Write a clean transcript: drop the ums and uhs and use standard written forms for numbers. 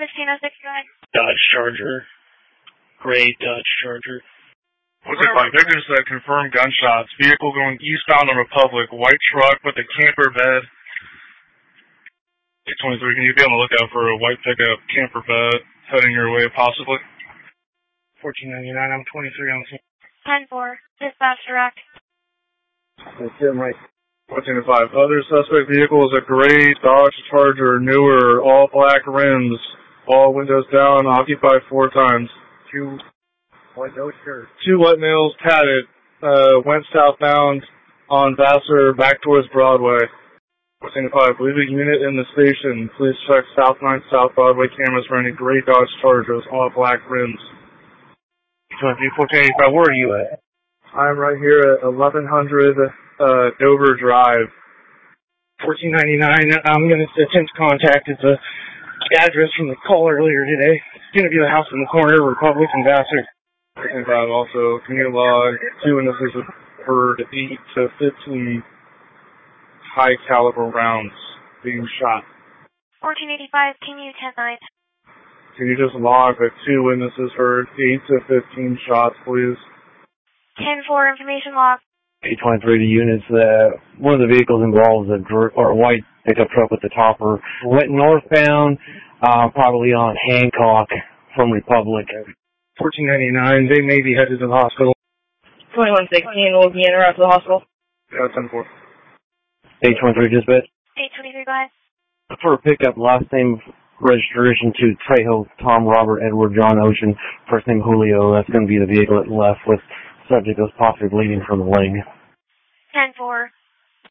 1506, go ahead. Dodge Charger. Gray Dodge Charger. What's it like? Victor said confirmed gunshots. Vehicle going eastbound on Republic. White truck with a camper bed. 823, can you be on the lookout for a white pickup camper bed heading your way, possibly? 1499, I'm 23 on scene. 10-4, dispatch direct. Tim, right. 1405. Other suspect vehicle is a gray Dodge Charger, newer, all black rims, all windows down, occupied 4 times. Two white nails tatted, went southbound on Vassar back towards Broadway. 1405. Leave a unit in the station. Please check South 9 South Broadway cameras for any gray Dodge Chargers, all black rims. 1485, where are you at? I'm right here at 1100 Dover Drive. 1499, I'm going to attempt contact at the address from the call earlier today. It's going to be the house in the corner, Republic and Vassar. 1405 also, can you log 2 witnesses for 8 to 15 high caliber rounds being shot? 1485, can you 10-9? Can you just log the 2 witnesses for 8 to 15 shots, please? 10-4, information log. 823 to units. One of the vehicles involved is a white pickup truck with the topper. Went northbound, probably on Hancock from Republic. 1499, they may be headed to the hospital. 2116 will be en route to the hospital. Yeah, 10-4. 823 dispatch. 823, go ahead. For a pickup, last name registration to Trejo, Tom, Robert, Edward, John, Ocean. First name Julio. That's going to be the vehicle that left with subject was possibly bleeding from the leg. 10-4.